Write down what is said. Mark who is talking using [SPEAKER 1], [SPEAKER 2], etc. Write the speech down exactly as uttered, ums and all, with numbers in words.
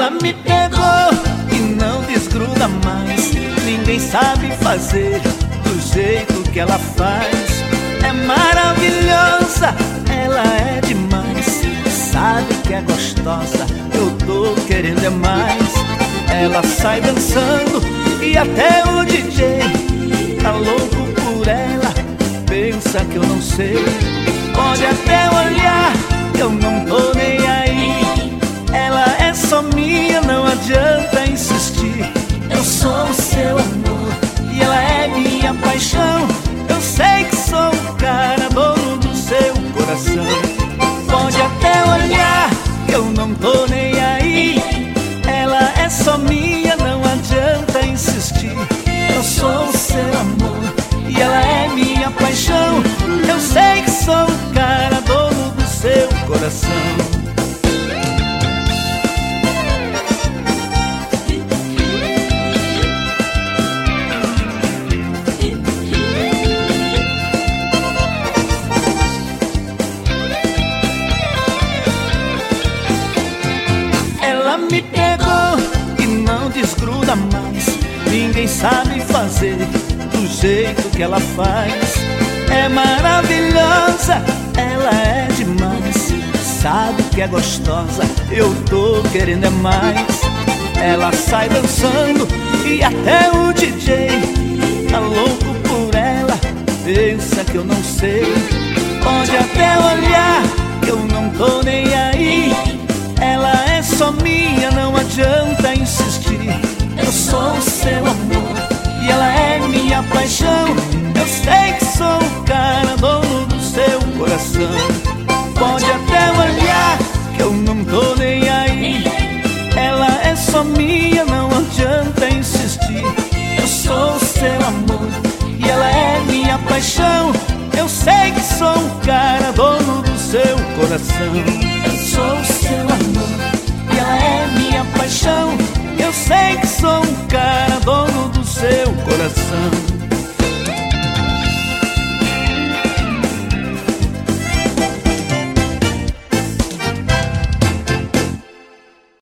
[SPEAKER 1] Ela me pegou e não desgruda mais. Ninguém sabe fazer do jeito que ela faz. É maravilhosa, ela é demais. Sabe que é gostosa, eu tô querendo é mais. Ela sai dançando e até o D J tá louco por ela. Pensa que eu não sei, pode até olhar que eu não tô nem aí. Ela é só minha, não adianta insistir. Eu sou o seu amor e ela é minha paixão. Eu sei que sou o cara, dono do seu coração. Pode até olhar que eu não tô nem aí. Ela é só minha, não adianta insistir. Eu sou o seu amor e ela é minha paixão. Eu sei que sou o cara, dono do seu coração. Me pegou e não desgruda mais. Ninguém sabe fazer do jeito que ela faz. É maravilhosa, ela é demais. Sabe que é gostosa, eu tô querendo é mais. Ela sai dançando e até o D J tá louco por ela. Pensa que eu não sei, pode até olhar que eu não tô nem aí. Ela é só minha, não adianta insistir. Eu sou o seu amor e ela é minha paixão. Eu sei que sou o cara, dono do seu coração. Pode até olhar que eu não tô nem aí. Ela é só minha, não adianta insistir. Eu sou o seu amor e ela é minha paixão. Eu sei que sou o cara, dono do seu coração. Eu sou o seu amor e ela é minha paixão. Eu sei que sou um cara, dono do seu coração.